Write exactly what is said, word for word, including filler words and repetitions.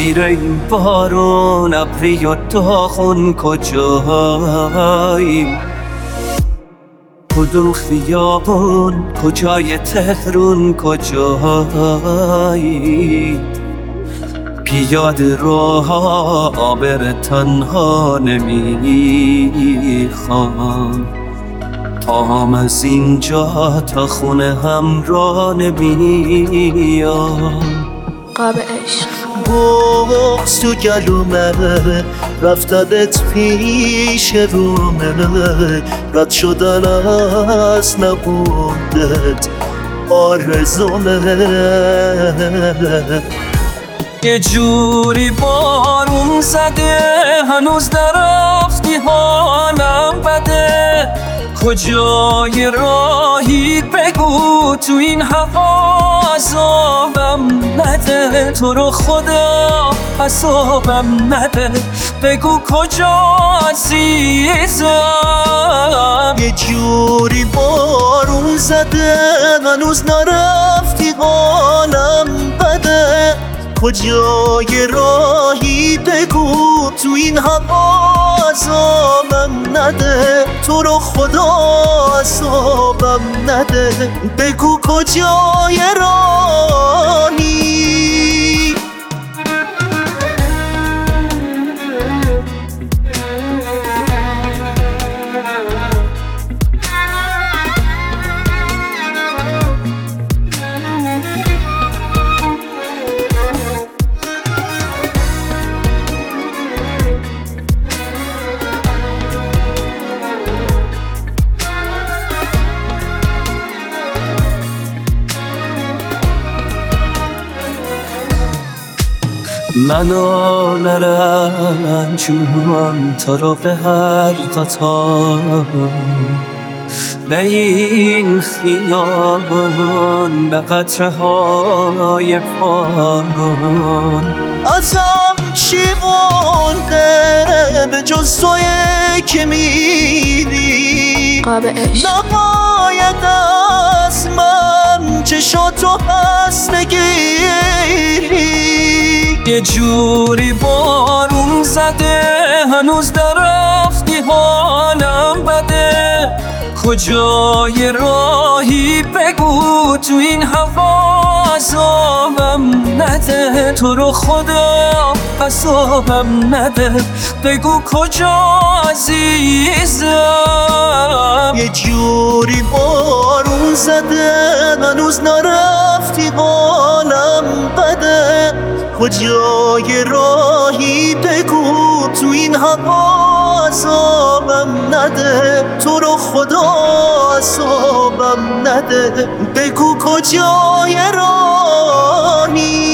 زیر این بارون ابری و داغون کجایی؟ کدوم خیابون، کجای تهرون کجایی؟ پیاده روها آبر تنها نمیخوام، پاهم از اینجا تا خونه همراه نمیام. قاب عشق بغض تو گلومه، رفتنت پیش رومه، رد شدن از نبودت آرزومه. یه جوری بارون زده هنوز نرفتی حالم بده، کجای راهی بگو تو این هوا عذابم نده، تو رو خدا عذابم نده، بگو کجا عزیزم. یه جوری بارون زده هنوز نرفتی حالم بده، کجای راهی بگو تو این هوا عذابم نده، تو رو خدا عذابم نده، بگو کجای راهی. منو نرنجون تو رو به هر قطار، به این خیابان به قطره های پارون. ازم چی مونده به جز توی که میری؟ قاب عشق نباید از من چشاتو پس نگیری. یه جوری بارون زده هنوز نرفتی حالم بده، کجای راهی بگو تو این هوا عذابم نده، تو رو خدا عذابم نده، بگو کجا عزیزم. یه جوری بارون زده هنوز نرفتی حالم بده، کجای راهی بگو تو این هوا عذابم نده، تو رو خدا عذابم نده، بگو کجای راهی.